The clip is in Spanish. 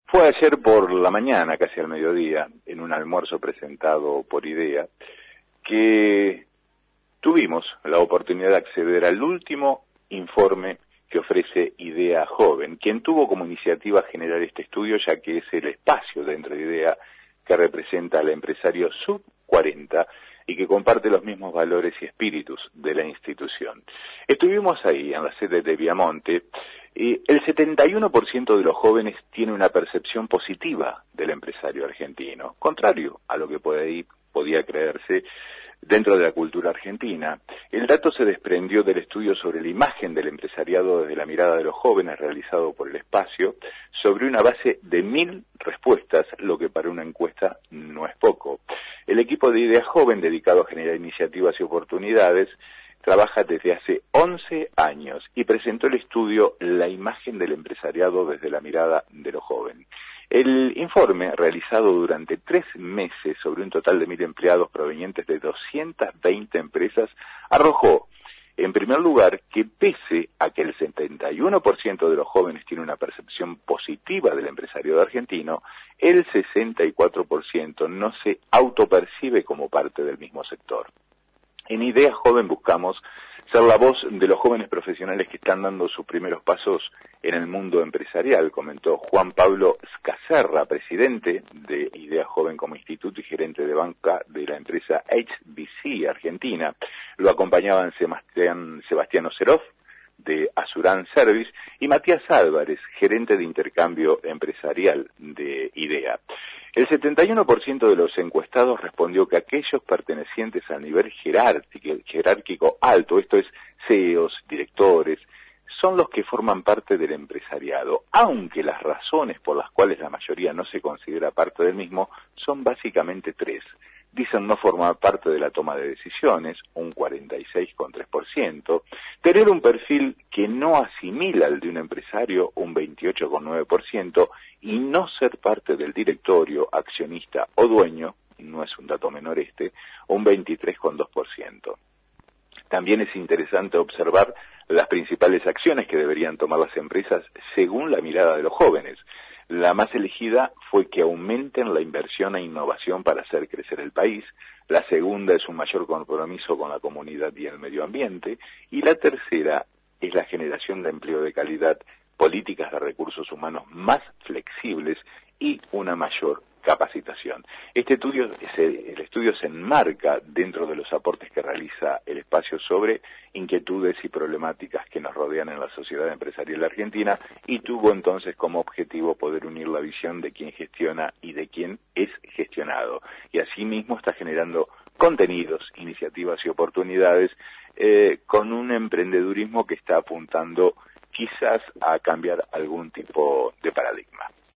Fue ayer por la mañana, casi al mediodía, en un almuerzo presentado por IDEA, que tuvimos la oportunidad de acceder al último informe que ofrece IDEA Joven, quien tuvo como iniciativa generar este estudio, ya que es el espacio dentro de IDEA que representa al empresario sub 40 y que comparte los mismos valores y espíritus de la institución. Estuvimos ahí, en la sede de Viamonte, y el 71% de los jóvenes tiene una percepción positiva del empresario argentino, contrario a lo que podía creerse dentro de la cultura argentina. El dato se desprendió del estudio sobre la imagen del empresariado desde la mirada de los jóvenes realizado por el espacio, sobre una base de 1000 respuestas, lo que para una encuesta no es poco. El equipo de IDEA Joven, dedicado a generar iniciativas y oportunidades, trabaja desde hace 11 años y presentó el estudio La imagen del empresariado desde la mirada de los jóvenes. El informe, realizado durante 3 meses sobre un total de 1000 empleados provenientes de 220 empresas, arrojó, en primer lugar, que pese a que el 71% de los jóvenes tiene una percepción positiva del empresariado argentino, el 64% no se autopercibe como parte del mismo sector. En IDEA Joven buscamos ser la voz de los jóvenes profesionales que están dando sus primeros pasos en el mundo empresarial, comentó Juan Pablo Scacerra, presidente de IDEA Joven como instituto y gerente de banca de la empresa HBC Argentina. Lo acompañaban Sebastián Oserov, de Asuran Service, y Matías Álvarez, gerente de intercambio empresarial de IDEA. El 71% de los encuestados respondió que aquellos pertenecientes al nivel jerárquico alto, esto es CEOs, directores, son los que forman parte del empresariado, aunque las razones por las cuales la mayoría no se considera parte del mismo son básicamente 3. Dicen no formar parte de la toma de decisiones, un 46,3%, tener un perfil que no asimila al de un empresario, un 28,9%, y no ser parte del directorio, accionista o dueño, no es un dato menor un 23,2%. También es interesante observar las principales acciones que deberían tomar las empresas según la mirada de los jóvenes. La más elegida fue que aumenten la inversión e innovación para hacer crecer el país. La segunda es un mayor compromiso con la comunidad y el medio ambiente. Y la tercera es la generación de empleo de calidad, políticas de recursos humanos más flexibles y una mayor capacitación. El estudio se enmarca dentro de los aportes que realiza el espacio sobre inquietudes y problemáticas que nos rodean en la sociedad empresarial argentina y tuvo entonces como objetivo poder unir la visión de quien gestiona y de quien es gestionado. Y asimismo está generando contenidos, iniciativas y oportunidades con un emprendedurismo que está apuntando quizás a cambiar algún tipo de paradigma.